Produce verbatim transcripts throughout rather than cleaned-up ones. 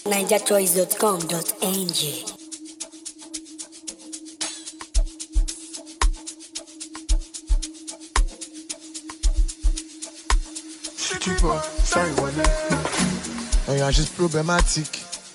ninja choice dot com dot n g. Sorry, one oh, yeah, she's problematic.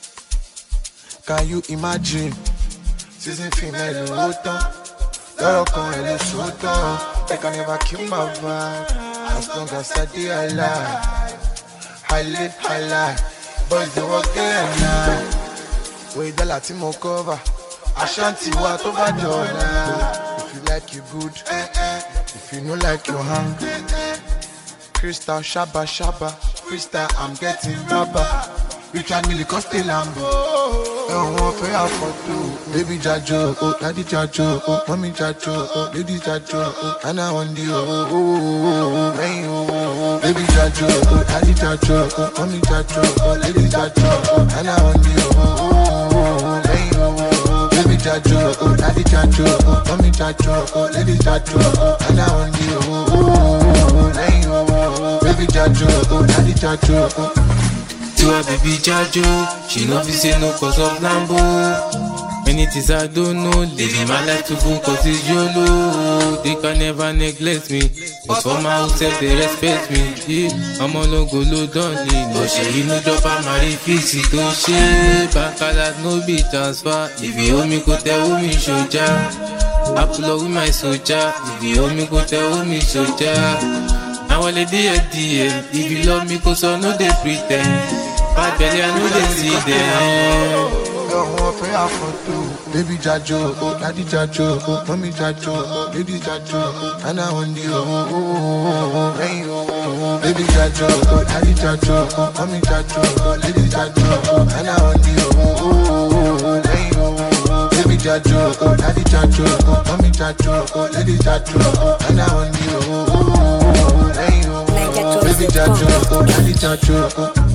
Can you imagine? Season female autant. Girl, come and shoot down. They can never kill my vibe. As long as I stay alive. I live high life. Boys, they work day and night. Wait, the Latimo cover. Ashanti, what over dollar. If you like, you good. If you know, like, you hungry. Crystal, Shabba, Shabba. Crystal, I'm getting rubber. Richard Millie, Costa Lambo. Oh, one for your photo. Baby Jajo, oh, daddy Jajo, oh, mommy Jajo, oh, lady Jajo, oh, and I want you, oh, oh, oh, oh, baby Jajo, oh, daddy Jajo, oh, mommy Jajo, oh, lady Jajo, oh, and I want you, oh, oh, oh, baby Jajo, oh, daddy Jajo, oh, mommy Jajo, oh, lady Jajo, oh, and I want you, oh, oh, oh, baby Jajo, oh, daddy Jajo, oh. To a baby Jajo, she know fi say no cause of Lambo. Many things I don't know, living my life to full cause it's YOLO. They can never neglect me, but for my house self they respect me. Yeah, I'm all on go low down, no shit, no drop on my refix, it don't shit. Bacala no be transfer, if you owe me go tell me soldier. I pull up with my soldier, if you owe me go tell me soldier. Now all the D M D M, if you love me cause I know they pretend. Bad belly, I know they see them. Oh, for your photo. Baby Jajo, oh, daddy Jajo, oh, mommy Jajo, oh, lady Jajo, oh, and I want you, oh, oh, oh, oh, oh, baby Jajo, oh, daddy Jajo, oh, mommy Jajo, oh, lady Jajo, oh, and I want you, oh, oh, oh, oh, baby Jajo, oh, daddy Jajo, oh, mommy Jajo, oh, lady Jajo, oh, and I want you, oh, oh, oh, baby Jajo, oh, daddy Jajo, oh.